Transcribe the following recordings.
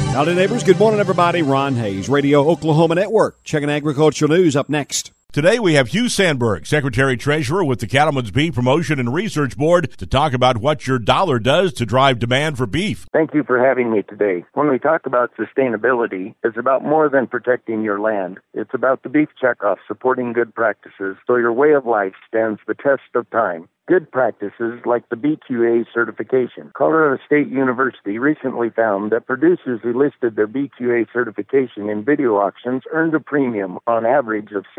Howdy, neighbors. Good morning, everybody. Ron Hayes, Radio Oklahoma Network. Checking agricultural news up next. Today we have Hugh Sandberg, Secretary-Treasurer with the Cattlemen's Beef Promotion and Research Board, to talk about what your dollar does to drive demand for beef. Thank you for having me today. When we talk about sustainability, it's about more than protecting your land. It's about the beef checkoff, supporting good practices so your way of life stands the test of time. Good practices like the BQA certification. Colorado State University recently found that producers who listed their BQA certification in video auctions earned a premium on average of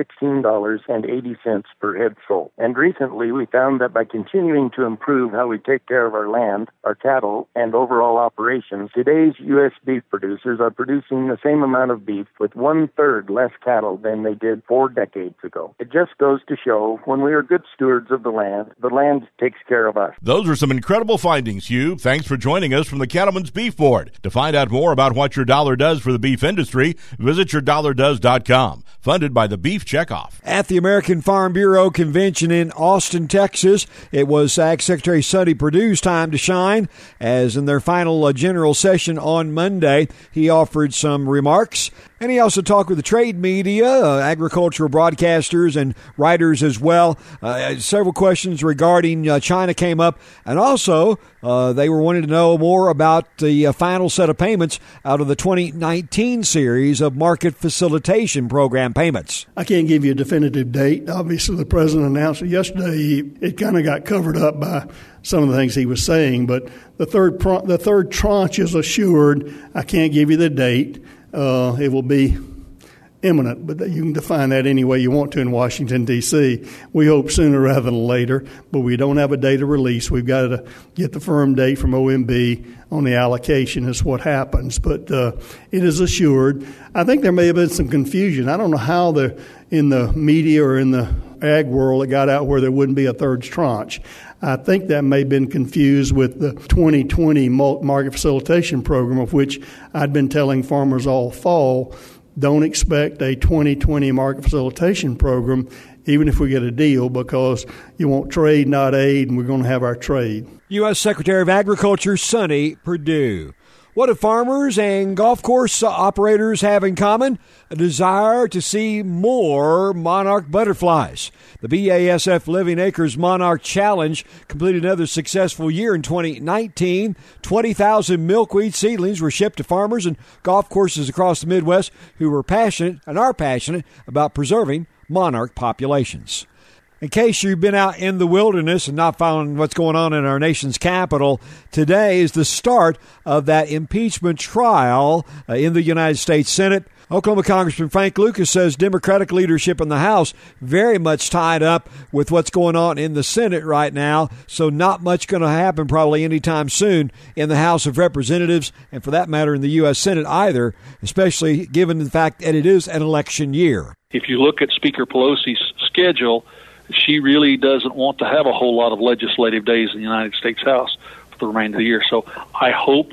$16.80 per head sold. And recently we found that by continuing to improve how we take care of our land, our cattle, and overall operations, today's U.S. beef producers are producing the same amount of beef with 1/3 less cattle than they did 4 decades ago. It just goes to show when we are good stewards of the land takes care of us. Those are some incredible findings, Hugh. Thanks for joining us from the Cattlemen's Beef Board. To find out more about what your dollar does for the beef industry, visit yourdollardoes.com. Funded by the Beef Checkoff. At the American Farm Bureau Convention in Austin, Texas, it was Ag Secretary Sonny Perdue's time to shine, as in their final general session on Monday, he offered some remarks. And he also talked with the trade media, agricultural broadcasters and writers as well. Several questions regarding China came up. And also, they were wanting to know more about the final set of payments out of the 2019 series of market facilitation program payments. I can't give you a definitive date. Obviously, the president announced it yesterday. It kind of got covered up by some of the things he was saying. But the third tranche is assured. I can't give you the date. It will be imminent, but you can define that any way you want to in Washington, D.C. We hope sooner rather than later, but we don't have a date of release. We've got to get the firm date from OMB on the allocation is what happens, but it is assured. I think there may have been some confusion. I don't know how in the media or in the ag world it got out where there wouldn't be a third tranche. I think that may have been confused with the 2020 market facilitation program, of which I'd been telling farmers all fall, don't expect a 2020 market facilitation program, even if we get a deal, because you want trade, not aid, and we're going to have our trade. U.S. Secretary of Agriculture Sonny Perdue. What do farmers and golf course operators have in common? A desire to see more monarch butterflies. The BASF Living Acres Monarch Challenge completed another successful year in 2019. 20,000 milkweed seedlings were shipped to farmers and golf courses across the Midwest who were passionate and are passionate about preserving monarch populations. In case you've been out in the wilderness and not following what's going on in our nation's capital, today is the start of that impeachment trial in the United States Senate. Oklahoma Congressman Frank Lucas says Democratic leadership in the House very much tied up with what's going on in the Senate right now, so not much going to happen probably anytime soon in the House of Representatives, and for that matter in the U.S. Senate either, especially given the fact that it is an election year. If you look at Speaker Pelosi's schedule, she really doesn't want to have a whole lot of legislative days in the United States House for the remainder of the year. So I hope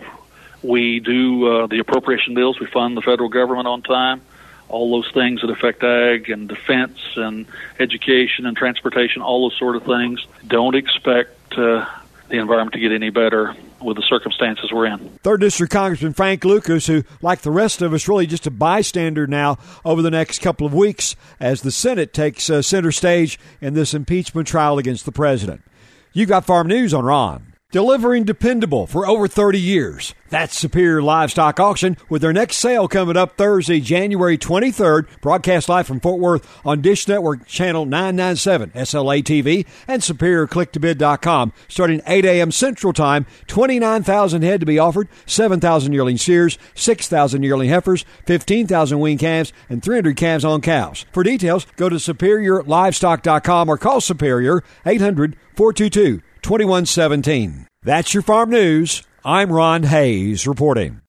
we do the appropriation bills, we fund the federal government on time, all those things that affect ag and defense and education and transportation, all those sort of things. Don't expect the environment to get any better with the circumstances we're in. 3rd District Congressman Frank Lucas, who, like the rest of us, really just a bystander now over the next couple of weeks as the Senate takes center stage in this impeachment trial against the president. You got Farm News on Ron. Delivering dependable for over 30 years. That's Superior Livestock Auction with their next sale coming up Thursday, January 23rd. Broadcast live from Fort Worth on Dish Network Channel 997, SLA TV, and SuperiorClickToBid.com. Starting 8 a.m. Central Time, 29,000 head to be offered, 7,000 yearling steers, 6,000 yearling heifers, 15,000 weaned calves, and 300 calves on cows. For details, go to SuperiorLivestock.com or call Superior 800-422-2117. That's your Farm News. I'm Ron Hayes reporting.